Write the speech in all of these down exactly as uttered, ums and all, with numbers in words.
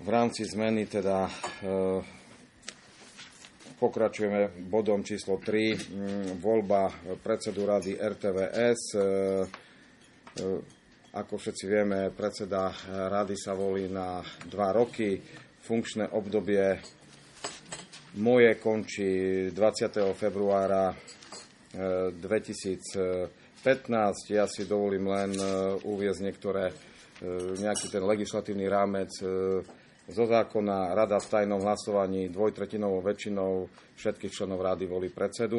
v rámci zmeny teda e, pokračujeme bodom číslo tri, voľba predsedu rady er té vé es. E, e, ako všetci vieme, predseda rady sa volí na dva roky. Funkčné obdobie moje končí dvadsiateho februára dvetisícpätnásť. Ja si dovolím len uviesť niektoré, nejaký ten legislatívny rámec zo zákona. Rada v tajnom hlasovaní dvojtretinovou väčšinou všetkých členov rady volí predsedu.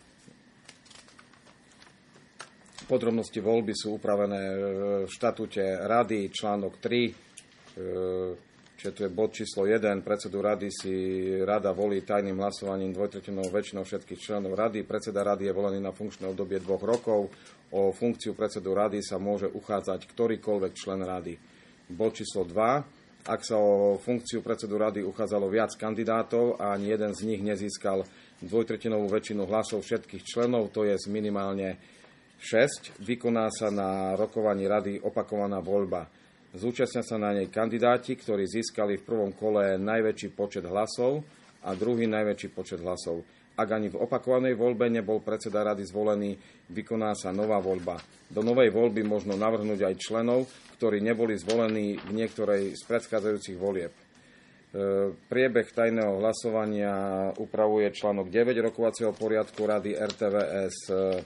Podrobnosti voľby sú upravené v štatúte rady, článok tri, čiže tu je bod číslo jeden. Predsedu rady si rada volí tajným hlasovaním dvojtretinovou väčšinou všetkých členov rady. Predseda rady je volený na funkčné obdobie dvoch rokov. O funkciu predsedu rady sa môže uchádzať ktorýkoľvek člen rady. Bod číslo dva. Ak sa o funkciu predsedu rady uchádzalo viac kandidátov a ani jeden z nich nezískal dvojtretinovú väčšinu hlasov všetkých členov, to je minimálne šesť, vykoná sa na rokovaní rady opakovaná voľba. Zúčastnia sa na nej kandidáti, ktorí získali v prvom kole najväčší počet hlasov a druhý najväčší počet hlasov. Ak ani v opakovanej voľbe nebol predseda rady zvolený, vykoná sa nová voľba. Do novej voľby možno navrhnúť aj členov, ktorí neboli zvolení v niektorej z predchádzajúcich volieb. Priebeh tajného hlasovania upravuje článok deväť rokovacieho poriadku rady er té vé es,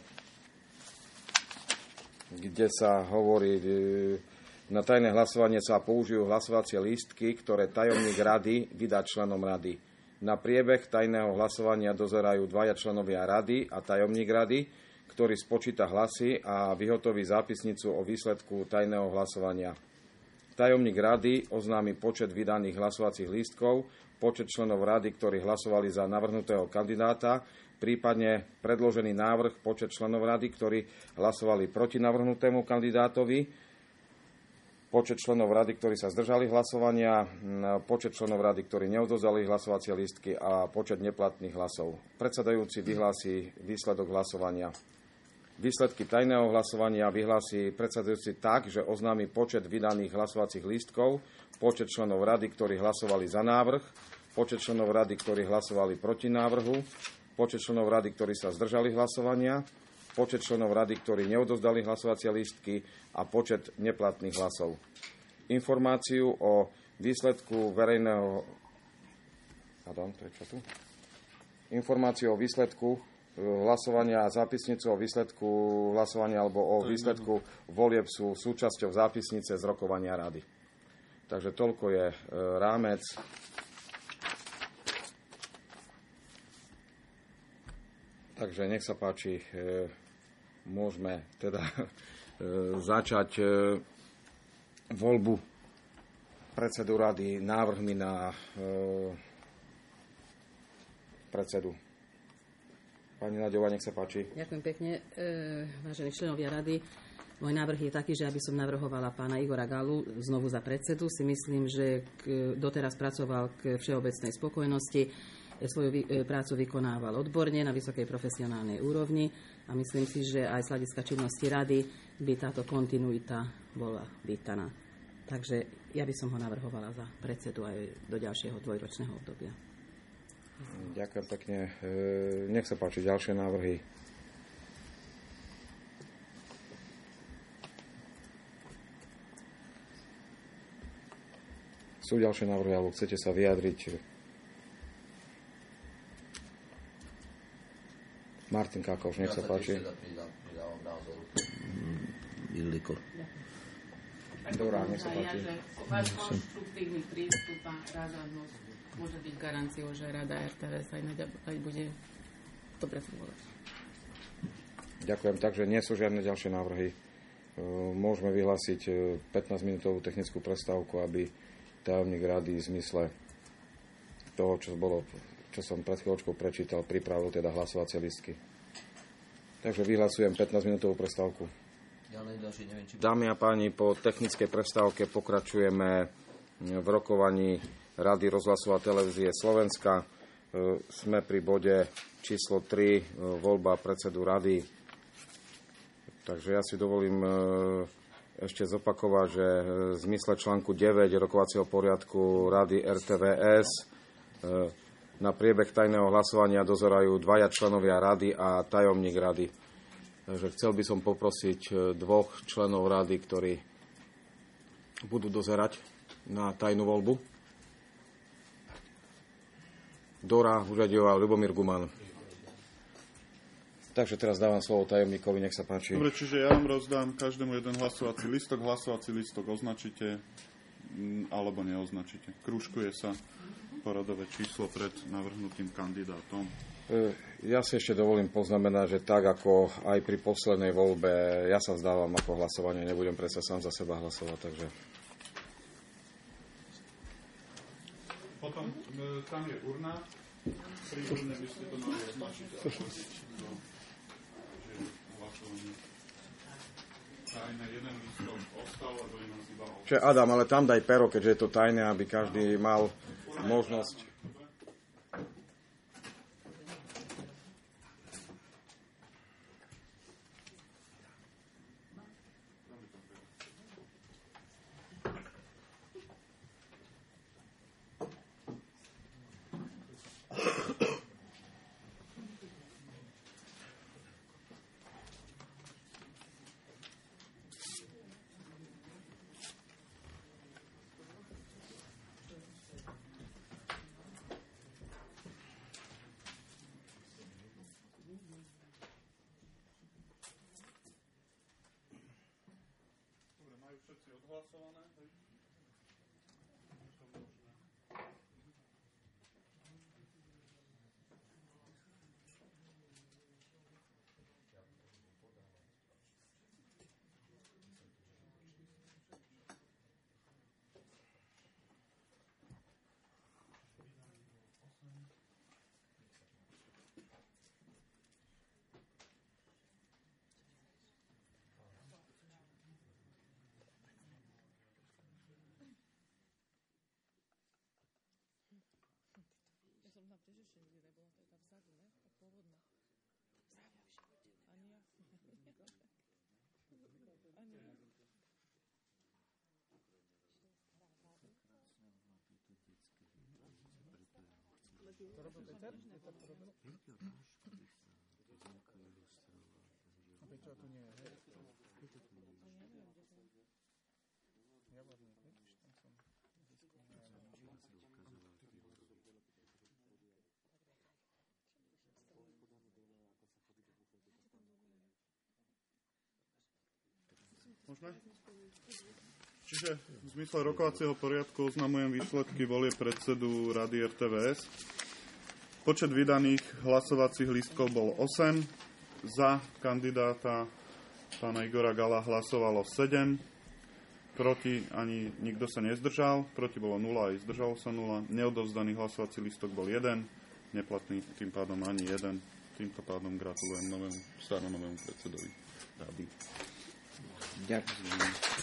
kde sa hovorí, na tajné hlasovanie sa použijú hlasovacie lístky, ktoré tajomník rady vydá členom rady. Na priebeh tajného hlasovania dozerajú dvaja členovia rady a tajomník rady, ktorý spočíta hlasy a vyhotoví zápisnicu o výsledku tajného hlasovania. Tajomník rady oznámi počet vydaných hlasovacích lístkov, počet členov rady, ktorí hlasovali za navrhnutého kandidáta, prípadne predložený návrh, počet členov rady, ktorí hlasovali proti navrhnutému kandidátovi, počet členov rady, ktorí sa zdržali hlasovania, počet členov rady, ktorí neodovzdali hlasovacie lístky a počet neplatných hlasov. Predsedajúci vyhlási výsledok hlasovania. Výsledky tajného hlasovania vyhlási predsedajúci tak, že oznámi počet vydaných hlasovacích lístkov, počet členov rady, ktorí hlasovali za návrh, počet členov rady, ktorí hlasovali proti návrhu, počet členov rady, ktorí sa zdržali hlasovania, počet členov rady, ktorí neodovzdali hlasovacie lístky a počet neplatných hlasov. Informáciu o výsledku verejného... Pardon, prečo tu? Informáciu o výsledku hlasovania a zápisnicu o výsledku hlasovania alebo o výsledku volieb sú súčasťou zápisnice z rokovania rady. Takže toľko je rámec. Takže nech sa páči, môžeme teda začať voľbu predsedu rady návrhmi na predsedu. Pani Naďová, nech sa páči. Ďakujem pekne. Vážení členovia rady, môj návrh je taký, že aby som navrhovala pána Igora Galu znovu za predsedu. Si myslím, že doteraz pracoval k všeobecnej spokojnosti, svoju prácu vykonával odborne na vysokej profesionálnej úrovni a myslím si, že aj z hľadiska činnosti rady by táto kontinuita bola vítaná. Takže ja by som ho navrhovala za predsedu aj do ďalšieho dvojročného obdobia. Ďakujem pekne. Nech sa páči ďalšie návrhy. Sú ďalšie návrhy, alebo chcete sa vyjadriť? Martin Kákoš, nech sa páči. Ildiko. Dobrá, nech sa páči. Váš konštruktívny prístup a razantnosť môže byť garanciou, že rada er té vé es aj, aj bude dobre fungovať. Ďakujem. Takže nie sú žiadne ďalšie návrhy. Môžeme vyhlásiť pätnásťminútovú technickú prestávku, aby tajomník rady v zmysle toho, čo bolo čo som pred chvíľočkou prečítal, pripravil teda hlasovacie listky. Takže vyhlasujem pätnásťminútovú prestávku. Dámy a páni, po technickej prestávke pokračujeme v rokovaní Rady rozhlasu a televízie Slovenska. Sme pri bode číslo tri, voľba predsedu rady. Takže ja si dovolím ešte zopakovať, že v zmysle článku deväť rokovacieho poriadku Rady er té vé es na priebeh tajného hlasovania dozerajú dvaja členovia rady a tajomník rady. Takže chcel by som poprosiť dvoch členov rady, ktorí budú dozerať na tajnú voľbu. Dora Hužadiová a Ľubomír Guman. Takže teraz dávam slovo tajomníkovi, nech sa páči. Dobre, čiže ja vám rozdám každému jeden hlasovací listok. Hlasovací listok označíte alebo neoznačíte. Krúžkuje sa poradové číslo pred navrhnutým kandidátom. Ja si ešte dovolím poznamenať, že tak ako aj pri poslednej voľbe, ja sa vzdávam ako hlasovanie, nebudem predsa sám za seba hlasovať, takže... Potom tam je urna. Pri urne by ste to mali označiť. Tajné jeden listok ostal, lebo je nás iba... Čiže Adam, ale tam daj pero, keďže je to tajné, aby každý mal možnosť... Všetci odhlasované. som tam tiež ešte nikdy nebola, to je tam vzadu, ne? Tá pôvodná. Ani ja. Ani ja. To robil Peter? Peter to robil? A Peťo tu nie je, hej? Peťo tu nie je. Javorník, vidíš, tam som získal. Môžeme? Čiže v zmysle rokovacieho poriadku oznamujem výsledky volie predsedu Rady er té vé es. Počet vydaných hlasovacích lístkov bol osem. Za kandidáta pána Igora Galla hlasovalo sedem. Proti ani nikto sa nezdržal. Proti bolo nula, aj zdržalo sa nula. Neodovzdaný hlasovací lístok bol jeden. Neplatný tým pádom ani jeden. Týmto pádom gratulujem novému, staronovému predsedovi Rady. Ďakujem.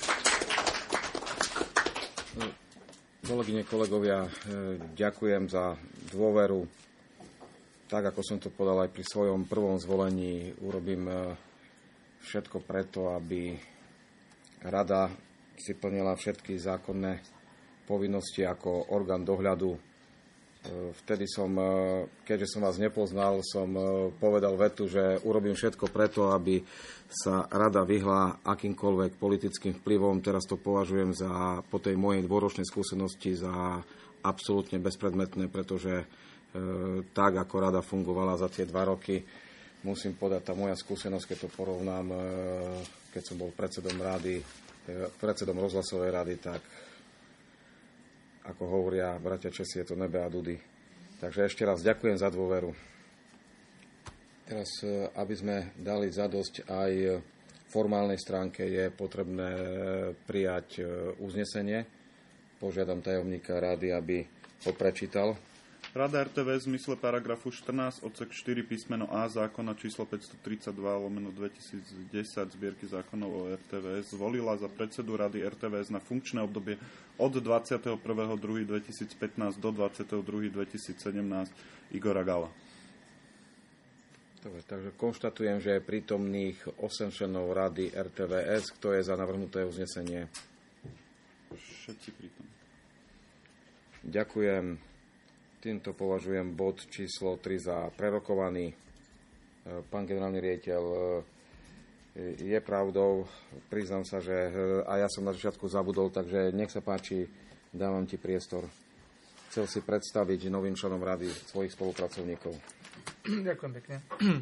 Kolegyne, kolegovia, ďakujem za dôveru. Tak, ako som to povedal aj pri svojom prvom zvolení, urobím všetko preto, aby Rada si plnila všetky zákonné povinnosti ako orgán dohľadu. Vtedy som, keďže som vás nepoznal, som povedal vetu, že urobím všetko preto, aby sa rada vyhla akýmkoľvek politickým vplyvom. Teraz to považujem za, po tej mojej dvoročnej skúsenosti za absolútne bezpredmetné, pretože e, tak, ako rada fungovala za tie dva roky, musím povedať, tá moja skúsenosť, keď to porovnám, e, keď som bol predsedom rady, e, predsedom rozhlasovej rady, tak ako hovoria bratia Česi, je to nebe a dudy. Takže ešte raz ďakujem za dôveru. Teraz, aby sme dali zadosť aj formálnej stránke, je potrebné prijať uznesenie. Požiadam tajomníka rady, aby ho prečítal. Rada er té vé v zmysle paragrafu štrnásť odsek štyri písmeno A zákona číslo päťstotridsaťdva lomeno dvetisícdesať zbierky zákonov o er té vé zvolila za predsedu Rady er té vé na funkčné obdobie od dvadsiateho prvého druhého dvetisícpätnásť do dvadsiateho druhého dvetisícsedemnásť Igora Galla. Dobre, takže konštatujem, že je prítomných osem členov rady er té vé es. Kto je za navrhnuté uznesenie? Všetci prítomní. Ďakujem. Týmto považujem bod číslo tri za prerokovaný. Pán generálny riaditeľ, je pravdou, priznám sa, že a ja som na začiatku zabudol, takže nech sa páči, dávam ti priestor. Chcel si predstaviť novým členom rady svojich spolupracovníkov. Ďakujem pekne.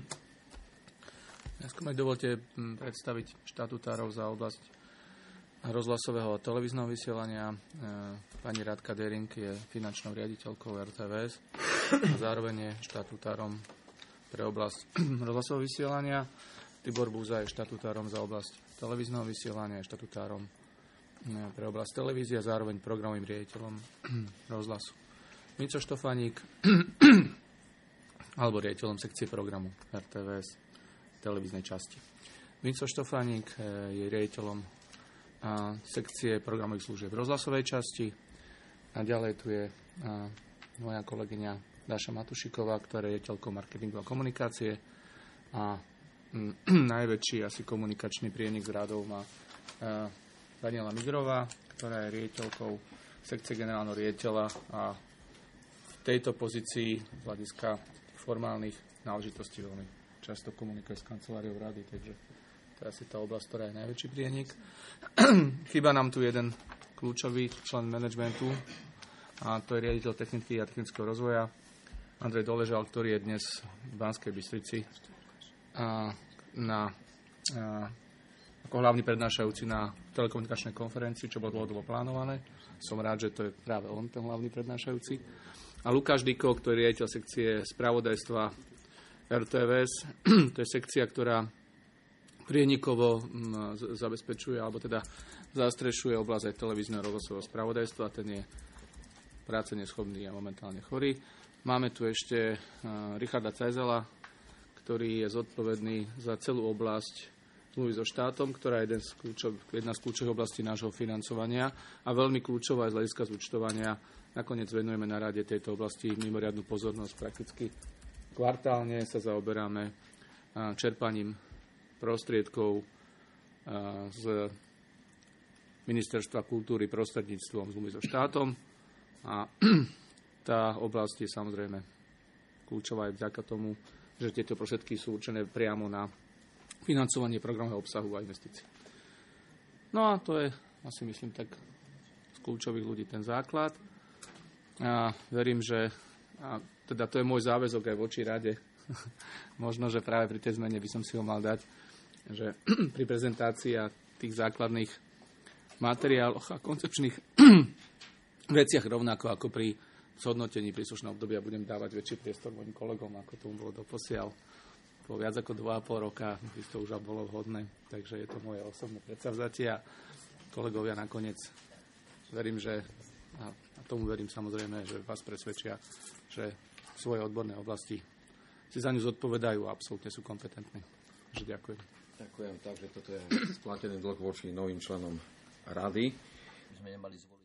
Dnes mi dovolte predstaviť štatutárov za oblasť rozhlasového a televízneho vysielania. Pani Radka Dering je finančnou riaditeľkou er té vé es a zároveň je štatutárom pre oblasť rozhlasového vysielania. Tibor Búza je štatutárom za oblasť televízneho vysielania, je štatutárom pre oblasť televízie a zároveň programovým riaditeľom rozhlasu. Mico Štofánik alebo riaditeľom sekcie programu er té vé es televíznej časti. Mico Štofánik je riaditeľom sekcie programových služieb v rozhlasovej časti. A ďalej tu je moja kolegyňa Dáša Matušiková, ktorá je riaditeľkou marketingu a komunikácie. A najväčší asi komunikačný prienik z radov má Daniela Migrová, ktorá je riaditeľkou sekcie generálneho riaditeľa a v tejto pozícii z hľadiska formálnych náležitostí veľmi často komunikuje s kanceláriou rady, takže to je asi tá oblasť, ktorá je najväčší prienik. Chýba nám tu jeden kľúčový člen manažmentu a to je riaditeľ techniky a technického rozvoja Andrej Doležal, ktorý je dnes v Banskej Bystrici a na, a, ako hlavný prednášajúci na telekomunikačnej konferencii, čo bolo dlhodobo plánované. Som rád, že to je práve on, ten hlavný prednášajúci. A Lukáš Diko, ktorý je riaditeľ sekcie spravodajstva er té vé es. To je sekcia, ktorá prienikovo zabezpečuje, alebo teda zastrešuje oblasť aj televízneho rozhlasového spravodajstva. Ten je práce neschopný a momentálne chorý. Máme tu ešte Richarda Cajzela, ktorý je zodpovedný za celú oblasť zmluvy so štátom, ktorá je jeden z kľúčov, jedna z kľúčových oblastí nášho financovania a veľmi kľúčová z hľadiska zúčtovania. Nakoniec venujeme na rade tejto oblasti mimoriadnu pozornosť. Prakticky kvartálne sa zaoberáme čerpaním prostriedkov z Ministerstva kultúry prostredníctvom zmluvy so štátom. A tá oblasť je samozrejme kľúčová aj vďaka tomu, že tieto prostriedky sú určené priamo na financovanie programového obsahu a investícií. No a to je asi myslím tak z kľúčových ľudí ten základ. A verím, že a teda to je môj záväzok aj voči rade. Možno, že práve pri tej zmene by som si ho mal dať, že pri prezentácii a tých základných materiáloch a koncepčných veciach rovnako ako pri zhodnotení príslušného obdobia budem dávať väčší priestor mojim kolegom, ako tomu bolo doposiaľ. Po viac ako dva a pol roka by to už bolo vhodné, takže je to moje osobné predsavzatie a kolegovia nakoniec verím, že a tomu verím samozrejme, že vás presvedčia, že v svojej odbornej oblasti si za ňu zodpovedajú a absolútne sú kompetentní. Takže ďakujem. Ďakujem, takže toto je splatený dlh voči novým členom rady. My sme nemali zvoliť.